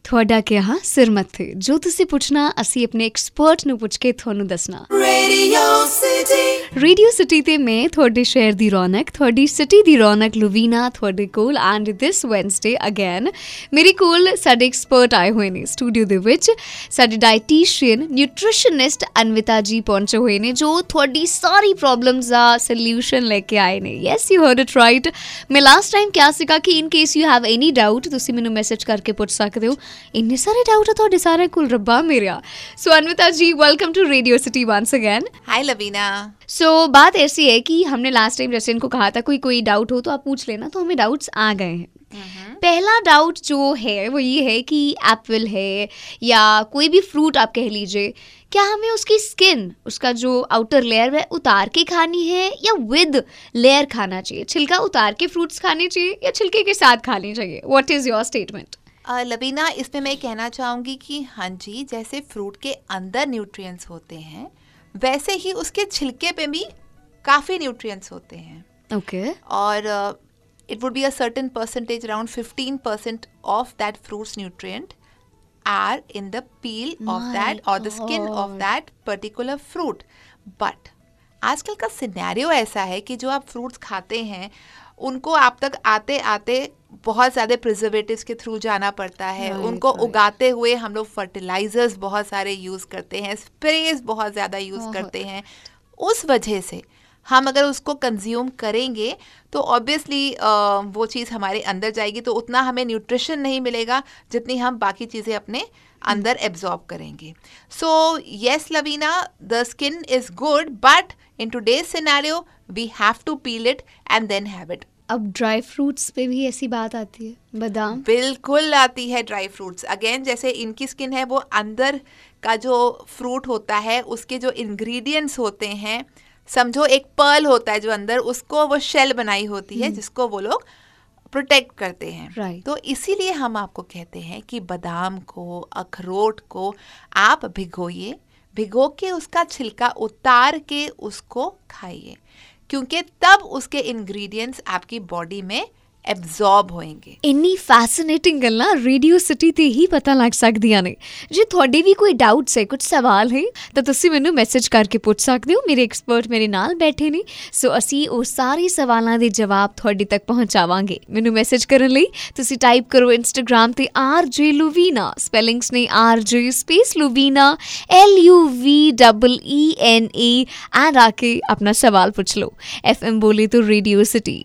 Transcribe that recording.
ਤੁਹਾਡਾ ਕਿਹਾ ਸਿਰ ਮੱਥੇ ਜੋ ਤੁਸੀਂ ਪੁੱਛਣਾ ਅਸੀਂ ਆਪਣੇ ਐਕਸਪਰਟ ਨੂੰ ਪੁੱਛ ਕੇ ਤੁਹਾਨੂੰ ਦੱਸਣਾ। ਰੇਡੀਓ ਸਿਟੀ ਤੇ ਮੈਂ ਤੁਹਾਡੇ ਸ਼ਹਿਰ ਦੀ ਰੌਣਕ, ਤੁਹਾਡੀ ਸਿਟੀ ਦੀ ਰੌਣਕ ਲੁਵੀਨਾ ਤੁਹਾਡੇ ਕੋਲ। ਐਂਡ ਦਿਸ ਵੈਨਸਡੇ ਅਗੇਨ ਮੇਰੇ ਕੋਲ ਸਾਡੇ ਐਕਸਪਰਟ ਆਏ ਹੋਏ ਨੇ ਸਟੂਡੀਓ ਦੇ ਵਿੱਚ। ਸਾਡੇ ਡਾਇਟੀਸ਼ੀਅਨ ਨਿਊਟ੍ਰੀਸ਼ਨਿਸਟ ਅਨਵਿਤਾ ਜੀ ਪਹੁੰਚੇ ਹੋਏ ਨੇ ਜੋ ਤੁਹਾਡੀ ਸਾਰੀ ਪ੍ਰੋਬਲਮਸ ਦਾ ਸੋਲਿਊਸ਼ਨ ਲੈ ਕੇ ਆਏ ਨੇ। Yes you heard it right. ਮੈਂ ਲਾਸਟ ਟਾਈਮ ਕਿਹਾ ਸੀਗਾ ਕਿ in case you have any doubt ਤੁਸੀਂ ਮੈਨੂੰ ਮੈਸੇਜ ਕਰਕੇ ਪੁੱਛ ਸਕਦੇ ਹੋ। ਇੰਨੇ ਸਾਰੇ डाउट है ਤੁਹਾਡੇ ਸਾਰੇ ਕੋਲ ਰੱਬਾ ਮੇਰਾ। So Anvita ji welcome to radio city once again. Hi Luveena. So बात ऐसी है कि हमने लास्ट टाइम जैसे इनको कहा था कोई डाउट हो तो आप पूछ लेना, तो हमें डाउट्स आ गए हैं। पहला डाउट जो है वो ये है कि एप्पल है या कोई भी फ्रूट आप कह लीजिए, क्या हमें उसकी स्किन, उसका जो आउटर लेयर है उतार के खानी है या विद लेयर खाना चाहिए? छिलका उतार के फ्रूट्स खाने चाहिए या छिलके के साथ खाने चाहिए? What is your statement? Luveena, इसमें मैं कहना चाहूँगी कि हाँ जी, जैसे फ्रूट के अंदर न्यूट्रिएंट्स होते हैं वैसे ही उसके छिलके पे भी काफ़ी न्यूट्रिएंट्स होते हैं। ओके। और it would be a certain percentage, around 15% of that fruits nutrient are in the peel of that or the skin of that particular fruit. But आजकल का सिनेरियो ऐसा है कि जो आप फ्रूट्स खाते हैं उनको आप तक आते आते बहुत ज़्यादा प्रिजर्वेटिव्स के थ्रू जाना पड़ता है। उनको उगाते हुए हम लोग फर्टिलाइजर्स बहुत सारे यूज़ करते हैं, स्प्रेज बहुत ज़्यादा यूज़ करते हैं। उस वजह से हम अगर उसको कंज्यूम करेंगे तो ऑब्वियसली वो चीज़ हमारे अंदर जाएगी, तो उतना हमें न्यूट्रिशन नहीं मिलेगा जितनी हम बाकी चीज़ें अपने अंदर एब्जॉर्ब करेंगे। So yes Luveena, the skin is good but in today's scenario we have to peel it and then have it. अब ड्राई फ्रूट्स पे भी ऐसी बात आती है? बादाम बिल्कुल आती है ड्राई फ्रूट्स। अगेन जैसे इनकी स्किन है वो अंदर का जो फ्रूट होता है उसके जो इंग्रेडिएंट्स होते हैं, समझो एक पर्ल होता है जो अंदर, उसको वो शेल बनाई होती है जिसको वो लोग प्रोटेक्ट करते हैं। Right. तो इसीलिए हम आपको कहते हैं कि बादाम को, अखरोट को आप भिगोइए, भिगो के उसका छिलका उतार के उसको खाइए, क्योंकि तब उसके इंग्रेडिएंट्स आपकी बॉडी में ਐਬਜ਼ੌਰਬ ਹੋਣਗੇ। ਇੰਨੀ ਫੈਸੀਨੇਟਿੰਗ ਗੱਲਾਂ ਰੇਡੀਓ ਸਿਟੀ ਤੇ ਹੀ ਪਤਾ ਲੱਗ ਸਕਦੀਆਂ ਨੇ। ਜੇ ਤੁਹਾਡੇ ਵੀ ਕੋਈ ਡਾਊਟਸ ਹੈ, ਕੁਝ ਸਵਾਲ ਹੈ ਤਾਂ ਤੁਸੀਂ ਮੈਨੂੰ ਮੈਸੇਜ ਕਰਕੇ ਪੁੱਛ ਸਕਦੇ ਹੋ। ਮੇਰੇ ਐਕਸਪਰਟ ਮੇਰੇ ਨਾਲ ਬੈਠੇ ਨੇ, ਸੋ ਅਸੀਂ ਉਹ ਸਾਰੇ ਸਵਾਲਾਂ ਦੇ ਜਵਾਬ ਤੁਹਾਡੇ ਤੱਕ ਪਹੁੰਚਾਵਾਂਗੇ। ਮੈਨੂੰ ਮੈਸੇਜ ਕਰਨ ਲਈ ਤੁਸੀਂ ਟਾਈਪ ਕਰੋ ਇੰਸਟਾਗ੍ਰਾਮ ਤੇ RJ ਲੁਵੀਨਾ, ਸਪੈਲਿੰਗਸ ਨੇ RJ space Luveena LUVEENA, and ਆ ਕੇ ਆਪਣਾ ਸਵਾਲ ਪੁੱਛ ਲਓ। FM ਬੋਲੇ तो रेडियो सिटी।